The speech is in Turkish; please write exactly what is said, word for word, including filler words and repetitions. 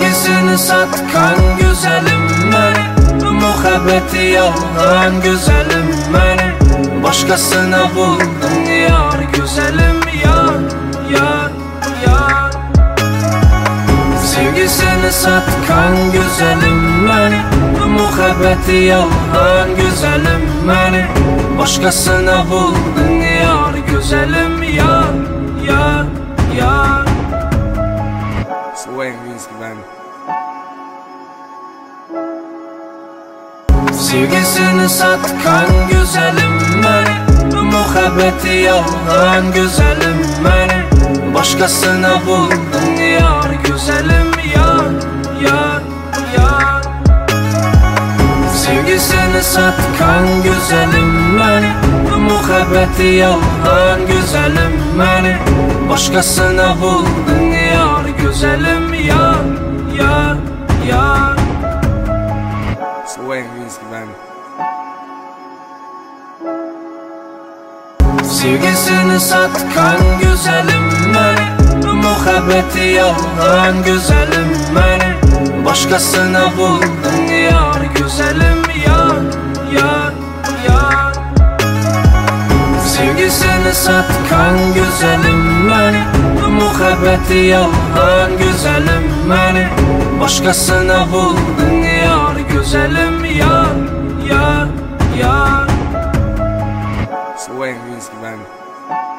Sevgisini satkan güzelim beni, muhabbeti yalan güzelim beni. Başkasına buldun yar güzelim, yar, yar, yar. Sevgisini satkan güzelim beni, muhabbeti yalan güzelim beni. Başkasına buldun yar güzelim, yar, yar, yar. Swing music, man. Sevgisini satkan güzelim beni, muhabbeti yalan güzelim beni. Başkasına buldun yar güzelim, yar, yar, yar. Sevgisini satkan güzelim beni, muhabbeti yalan güzelim beni. Başkasına buldun yar güzelim, yar, yar, yar. Swing music, man. Sevgisini satkan güzelim beni, muhabbeti yalan güzelim beni. Başkasına buldun yar güzelim, yar, yar, yar. Sevgisini satkan güzelim beni, muhabbeti yalan güzelim beni. Başkasına buldun yar güzelim, yar, yar, yar. Swing music, man.